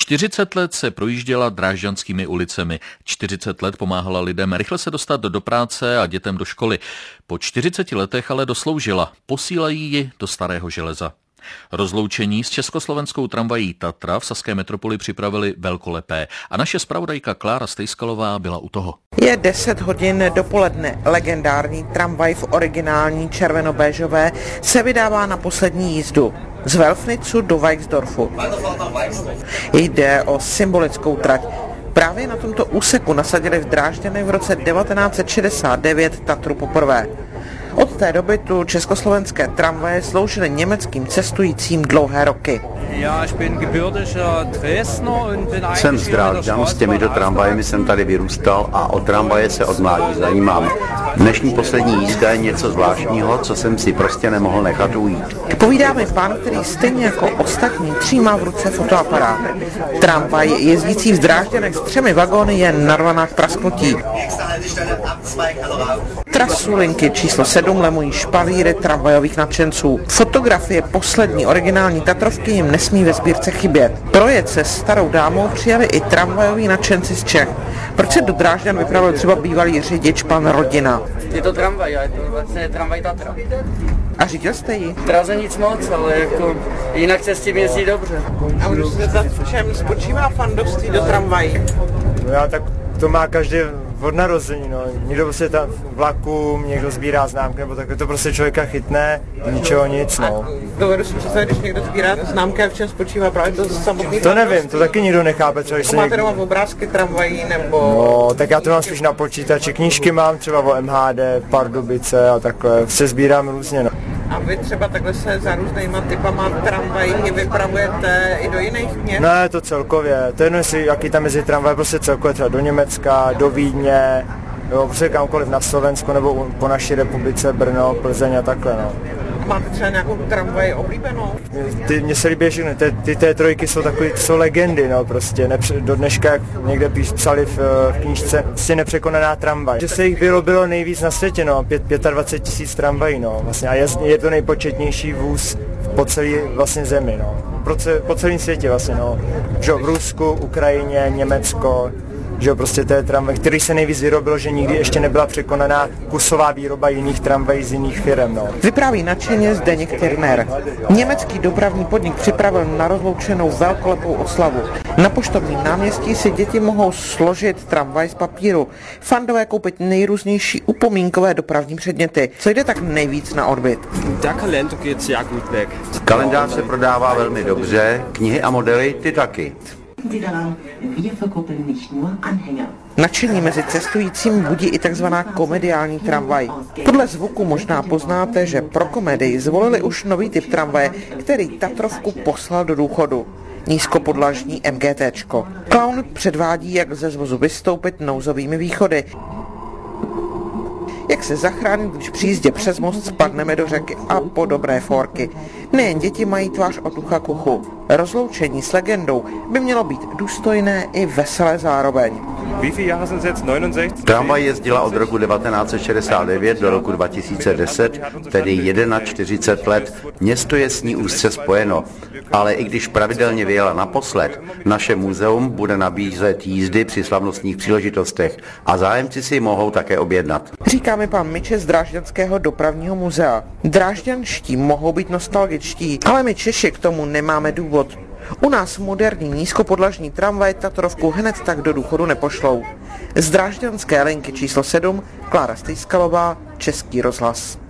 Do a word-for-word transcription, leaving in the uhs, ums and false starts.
čtyřicet let se projížděla drážďanskými ulicemi. čtyřicet let pomáhala lidem rychle se dostat do práce a dětem do školy. Po čtyřiceti letech ale dosloužila. Posílají ji do Starého Železa. Rozloučení s československou tramvají Tatra v saské metropoli připravili velkolepé a naše zpravodajka Klára Stejskalová byla u toho. Je deset hodin dopoledne. Legendární tramvaj v originální červeno-béžové se vydává na poslední jízdu z Welfnicu do Weixdorfu. Jde o symbolickou trať. Právě na tomto úseku nasadili v Drážďanech v roce devatenáct set šedesát devět Tatru poprvé. Od té doby tu československé tramvaje sloužily německým cestujícím dlouhé roky. Jsem z Drážďan, s těmito tramvajemi jsem tady vyrůstal a o tramvaje se od mládí zajímám. Dnešní poslední jízda je něco zvláštního, co jsem si prostě nemohl nechat ujít. Povídá mi pán, který stejně jako ostatní třímá v ruce fotoaparát. Tramvaj jezdící v Drážďanech s třemi vagóny je narvaná k prasknutí. Trasu linky číslo sedm lemují špavíry tramvajových nadšenců. Fotografie poslední originální Tatrovky jim nesmí ve sbírce chybět. Projet se starou dámou přijali i tramvajoví nadšenci z Čech. Proč se do Drážďan vypravil třeba bývalý řidič pan Rodina? Je to tramvaj, je to vlastně tramvaj Tatra. A řídil jste ji? V Praze nic moc, ale jako jinak se s tím jezdí dobře. A můžu se zeptat, v čem spočívá fandovství do tramvají? No já tak to má každý od narození, no. Někdo prostě tam vlaku, někdo sbírá známky, nebo tak to prostě člověka chytne, ničeho nic, no. Dovedu si představit, když někdo sbírá známky, a v čem spočívá právě to samotný. To nevím, to taky nikdo nechápe, třeba když se máte někdo... doma obrázky tramvají, nebo... No, tak já to mám spíš na počítači, knížky mám třeba o M H D, Pardubice a takhle, se sbírám různě, no. A vy třeba takhle se za různýma typama tramvají vypravujete i do jiných měst? Ne, to celkově, to jedno, jestli jaký tam mezi tramvaj, prostě celkově třeba do Německa, do Vídně, jo, prostě kamkoliv na Slovensku nebo po naší republice, Brno, Plzeň a takhle, no. Máte třeba nějakou tramvaj oblíbenou? Ty, mně se líbí všechny, ty, ty té trojky jsou takový, jsou legendy, no prostě, Nepře, do dneška, jak někde píš, psali v, v knížce, prostě nepřekonaná tramvaj. Že se jich vyrobilo nejvíc na světě, no, dvacet pět tisíc tramvají, no, vlastně, a je, je to nejpočetnější vůz po celé vlastně zemi, no, po, ce, po celém světě vlastně, no, že v Rusku, Ukrajině, Německo, že prostě to je tramvaj, který se nejvíc vyrobilo, že nikdy ještě nebyla překonaná kusová výroba jiných tramvají z jiných firem. No. Vypráví nadšeně Zdeněk Tyrner. Německý dopravní podnik připravil na rozloučenou velkolepou oslavu. Na Poštovním náměstí si děti mohou složit tramvaj z papíru. Fandové koupit nejrůznější upomínkové dopravní předměty. Co jde tak nejvíc na odbyt? Kalendář se prodává velmi dobře, knihy a modely ty taky. Nadšení mezi cestujícím budí i takzvaná komediální tramvaj. Podle zvuku možná poznáte, že pro komedii zvolili už nový typ tramvaje, který Tatrovku poslal do důchodu. Nízkopodlažní MGTčko. Klaun předvádí, jak ze zvozu vystoupit nouzovými východy. Jak se zachránit, když při jízdě přes most spadneme do řeky a podobné forky. Nejen děti mají tvář od ucha k uchu. Rozloučení s legendou by mělo být důstojné i veselé zároveň. Tramvaj jezdila od roku devatenáct set šedesát devět do roku dva tisíce deset, tedy čtyřicet jedna let. Město je s ní úzce spojeno, ale i když pravidelně vyjela naposled, naše muzeum bude nabízet jízdy při slavnostních příležitostech a zájemci si mohou také objednat. Říká mi pan Miče z Drážďanského dopravního muzea. Drážďanští mohou být nostalgičtí, ale my Češi k tomu nemáme důvod. U nás moderní nízkopodlažní tramvaj Tatrovku hned tak do důchodu nepošlou. Z drážďanské linky číslo sedm Klára Stejskalová, Český rozhlas.